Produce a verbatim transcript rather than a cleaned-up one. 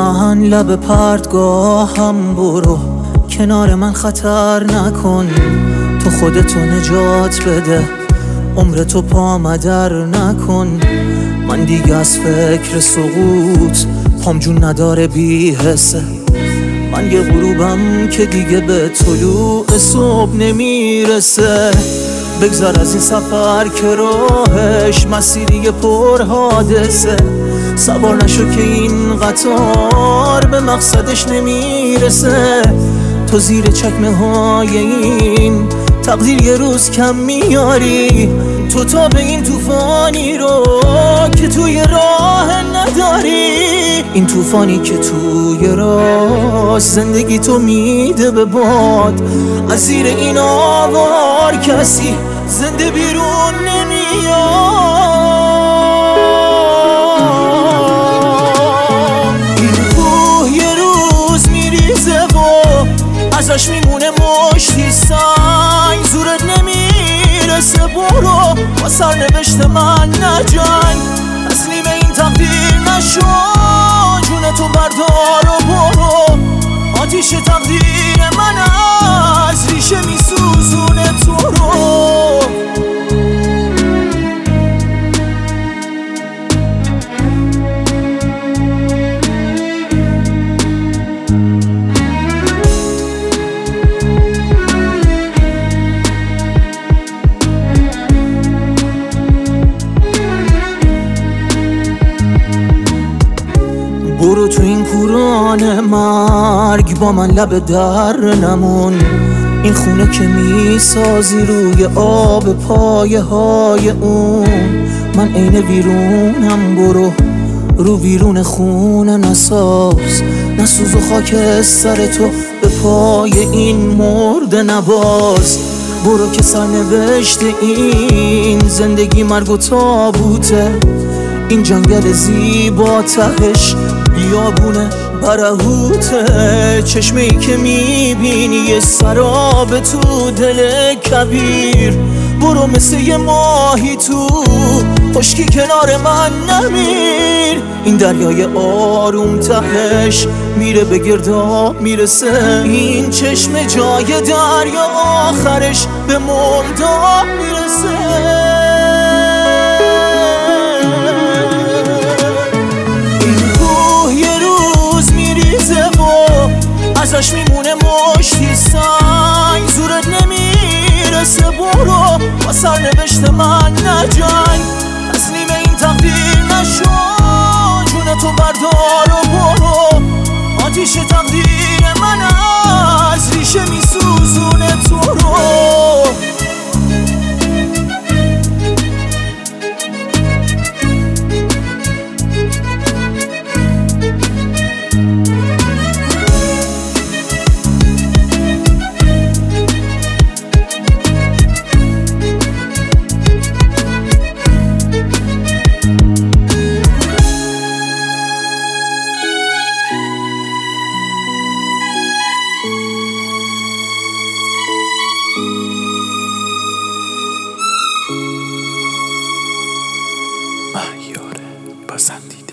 من لب پرتگاهم، برو کنار من خطر نکن. تو خودتو نجات بده، عمرتو پا مدر نکن. من دیگه از فکر سقوط پام جون نداره بی حسه. من یه غروبم که دیگه به طلوع صبح نمیرسه. بگذر از این سفر که راهش مسیری پر حادثه. سوار نشو که این قطار به مقصدش نمیرسه. تو زیر چکمه های این تقدیر یه روز کم میاری. تو تا به این طوفانی رو که توی راه نداری. این طوفانی که توی راه زندگی تو میده به باد. از زیر این آوار کسی زنده بیرون نمیاد. این کوه یه روز میریزه و ازش میمونه مشتی سنگ. زورت نمیرسه، برو با سرنوشت من نجنگ. تسلیم این تقدیر نشو، جونتو بردار و برو. آتیش تقدیر من از ریشه میسوزونه تو رو. برو تو این کوران مرگ با من لب در نمون. این خونه که میسازی روی آب پایه های اون. من عین ویرونم، برو رو ویرون خونه نساز. نسوز و خاک سر تو به پای این مرده نباز. برو که سرنوشت این زندگی مرگ و تابوته. این جنگل زیبا تهش بیابونه برهوته. چشمه‌ای که میبینی یه سراب تو دل کبیر. برو مثل یه ماهی تو خشکی کنار من نمیر. این دریای آروم تهش میره به گرداب میرسه. این چشم جای دریا آخرش به مرداب میرسه. ازش میمونه مشتی سنگ. زورت نمیرسه، برو با سرنوشت من نجنگ. تسلیم این تقدیر نشو، جونتو بردار و برو. آتیش تقدیر من از ریشه میسوزونه تو رو. مهیار پسندیده.